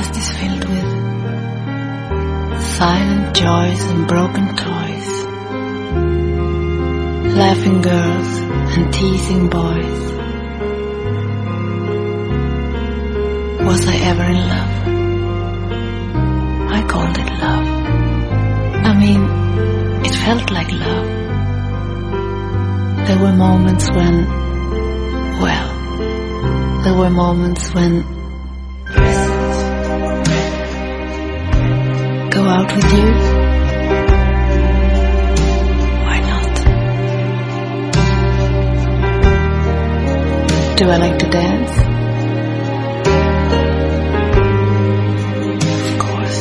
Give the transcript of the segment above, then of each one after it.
past is filled with silent joys and broken toys, laughing girls and teasing boys. Was I ever in love? I called it love. I mean, it felt like love. There were moments when, well, there were moments when go out with you? Why not? Do I like to dance? Of course.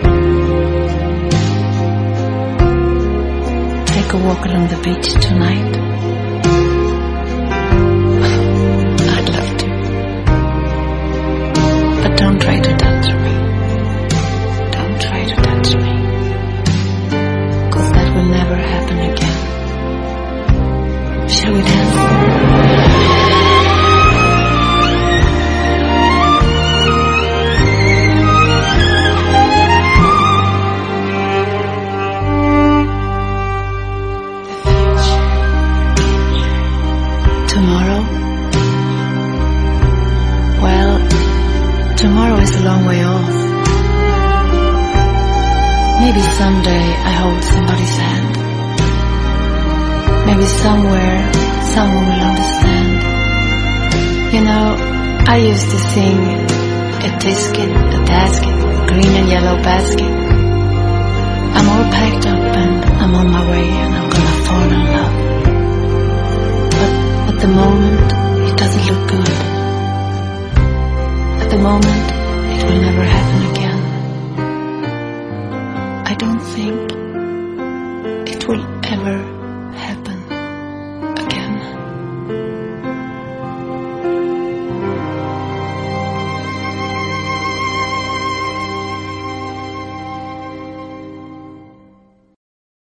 Take a walk along the beach tonight? I'd love to. But don't try to touch me. Don't try to touch me. 'Cause that will never happen again. Shall we dance? Tomorrow? Well, tomorrow is a long way off. Maybe someday I hold somebody's hand. Maybe somewhere someone will understand. You know, I used to sing a tisket, a tasket, green and yellow basket. I'm all packed up and I'm on my way and I'm gonna fall in love. But at the moment, it doesn't look good. At the moment, it will never happen again. I don't think it will ever